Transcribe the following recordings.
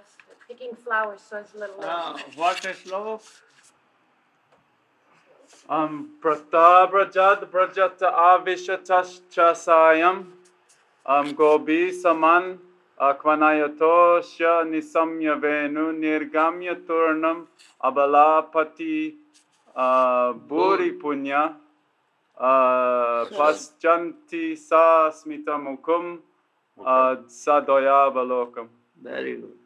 picking flowers, so it's a little low. What is slow? Pratabrajad Brajata Avishatasayam Gobi Saman Akvanayatosha Nisamya Venu Nirgamya Turnam Abalapati Buri Punya Paschanti Sa Smitamukum Sadoya Balokam. Very good.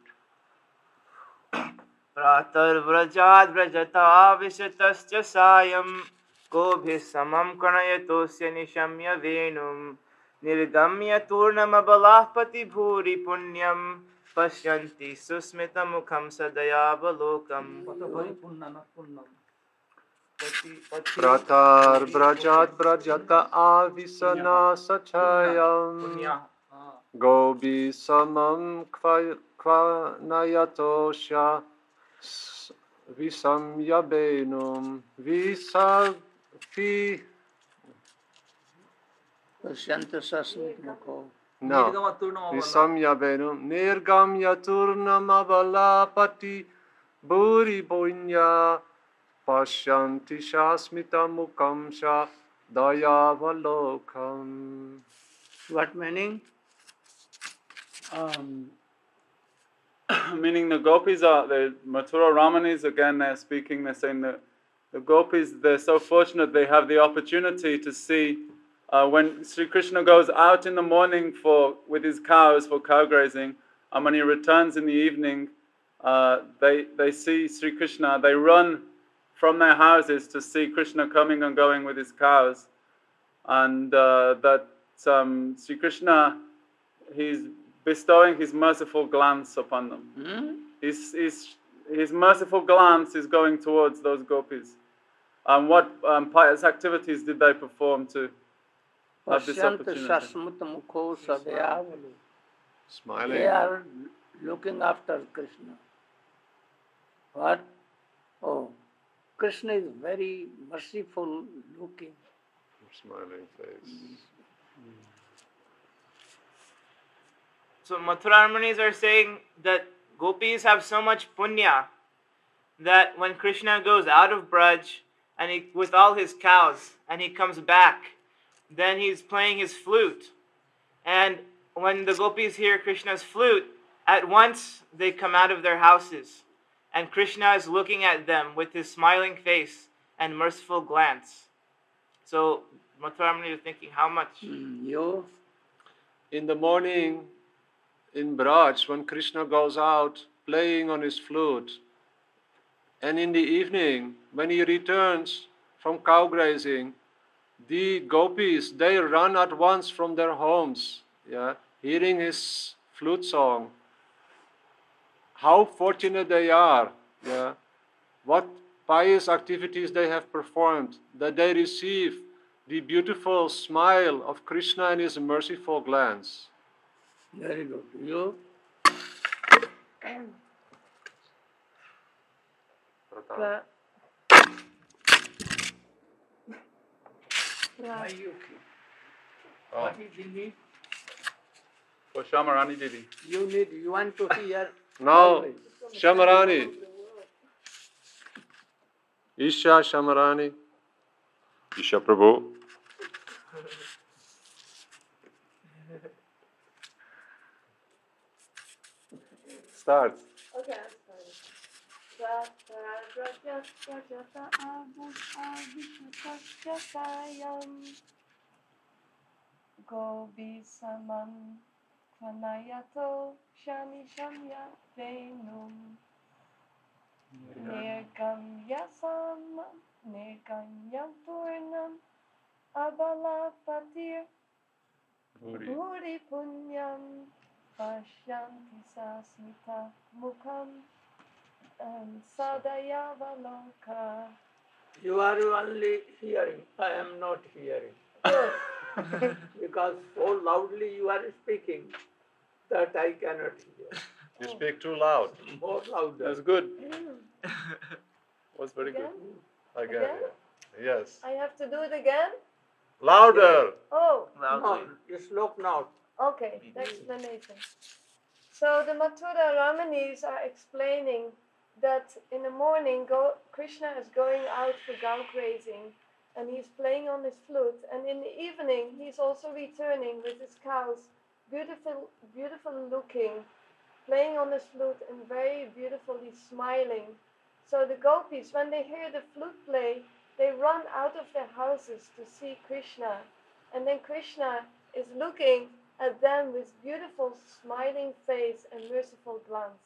Pratar vrajad vrajata vishatascha sayam Gobhi samam kanayatosya nishamya venum Nirgamya turnam abalahpati bhuri punyam Pashyanti susmita mukham sadayavalokam. Pratar brajat brajata avisana sachayam Gobi samam kvanayatosya Visamyabenum Visavi Pasyanta sasmit mukho. No Visamyabenum Nirgamyaturnamalapati Buri Bunya Pashyanti Shasmita Mukamsha Dayavalokam. What meaning? Meaning the gopis are, the Mathura Ramanis again, they're speaking, they're saying that the gopis, they're so fortunate they have the opportunity to see when Sri Krishna goes out in the morning with his cows for cow grazing, and when he returns in the evening, they see Sri Krishna, they run from their houses to see Krishna coming and going with his cows, and that Sri Krishna, he's bestowing his merciful glance upon them. His merciful glance is going towards those gopis. And what pious activities did they perform to have this opportunity? Smiling. They are looking after Krishna. What? Oh, Krishna is very merciful looking. Smiling face. So Mathuramanis are saying that gopis have so much punya that when Krishna goes out of Braj and with all his cows and he comes back, then he's playing his flute. And when the gopis hear Krishna's flute, at once they come out of their houses. And Krishna is looking at them with his smiling face and merciful glance. So Mathuramanis are thinking, how much? You? In the morning, in Braj, when Krishna goes out playing on his flute, and in the evening, when he returns from cow grazing, the gopis, they run at once from their homes, hearing his flute song. How fortunate they are, what pious activities they have performed, that they receive the beautiful smile of Krishna and his merciful glance. Very good. You? What is the need? For Shamarani Didi. You want to hear? No, Shamarani. Isha Shamarani. Isha Prabhu. Start. Okay, I'm starting. Gobi samam kvanayato shani shamya venum nirganyam turnam abalapatir bhuri punyam pashyanti sasmita mukham sadayavaloka. You are only hearing. I am not hearing. Because so loudly you are speaking that I cannot hear. You speak too loud. More louder. That's good. Was very Again? good. Again? Again? Yes. I have to do it again? Louder! Oh, Loudly. No, you slope not. okay. Explanation. So the Mathura Ramanis are explaining that in the morning Krishna is going out for cow grazing and he's playing on his flute, and in the evening he's also returning with his cows, beautiful looking, playing on his flute and very beautifully smiling. So the gopis, when they hear the flute play, they run out of their houses to see Krishna, and then Krishna is looking at them with beautiful smiling face and merciful glance.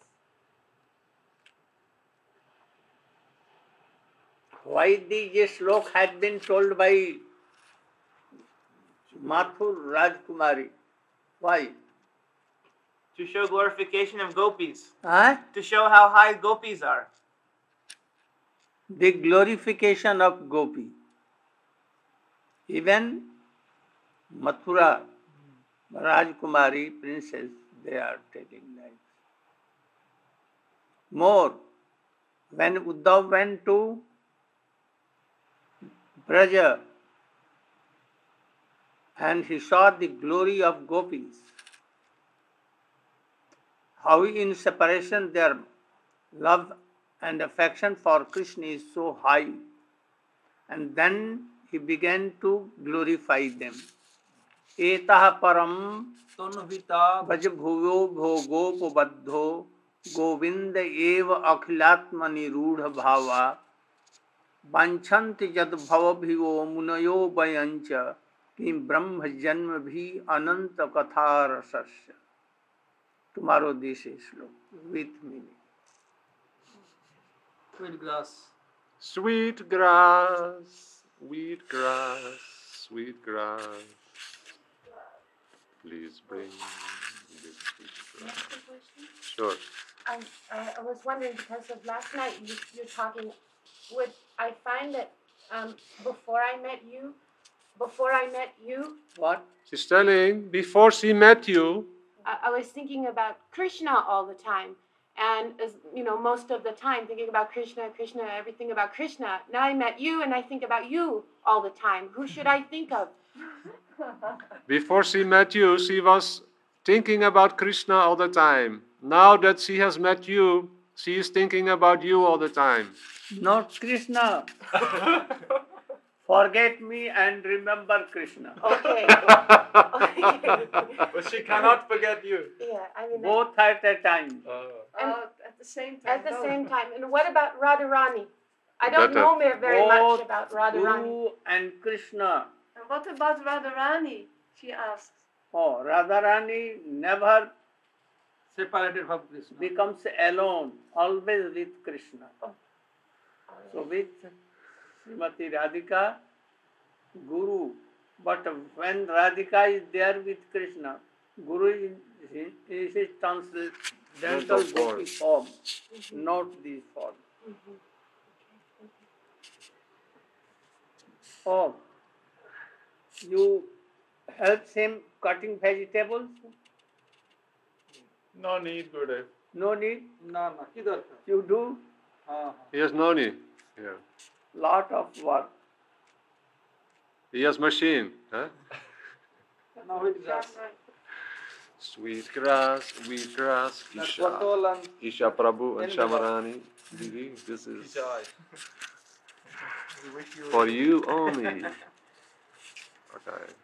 Why these slok had been told by Mathur Rajkumari? Why? To show glorification of gopis. Huh? To show how high gopis are. The glorification of Gopi. Even Mathura Rajkumari princess, they are taking lives. More, when Uddhav went to Braja and he saw the glory of gopis, how in separation their love and affection for Krishna is so high, and then he began to glorify them. Etah param tanvita bhaj bhuyo bhogopabadho govinda eva akhilatmani rudha bhava vanchanti jad bhavabhiyo munayo vayancha kim brahma janma bhi ananta katha rasasya. Tomorrow this is with meaning. Sweet grass. Sweet grass, sweet grass, sweet grass. Please bring this sweet grass. Sure. I was wondering, because of last night you're talking, would I find that before I met you, What? She's telling, before she met you, I was thinking about Krishna all the time, and most of the time thinking about Krishna, everything about Krishna. Now I met you, and I think about you all the time. Who should I think of? before she met you, she was thinking about Krishna all the time. Now that she has met you, she is thinking about you all the time. Not Krishna. Forget me and remember Krishna. Okay. But she cannot forget you. Yeah, I mean. Both at a time. At the same time. At the same time. And what about Radharani? I don't know very Both much about Radharani. Guru and Krishna. And what about Radharani? She asks. Oh, Radharani never Separated from Krishna. becomes alone, always with Krishna. So with Srimati Radhika, Guru. But when Radhika is there with Krishna, Guru is his transcendental gopi form, not this form. Oh, you helps him cutting vegetables? No need, Gurudev. No need? No, किधर का? You do? He has no need. Yeah. Lot of work. He has machine. Huh? Now it grass. Sweet grass, That's Isha. Vatol and Isha Prabhu and Indra. Shamarani. Didi, this is Joy. for you only. Okay.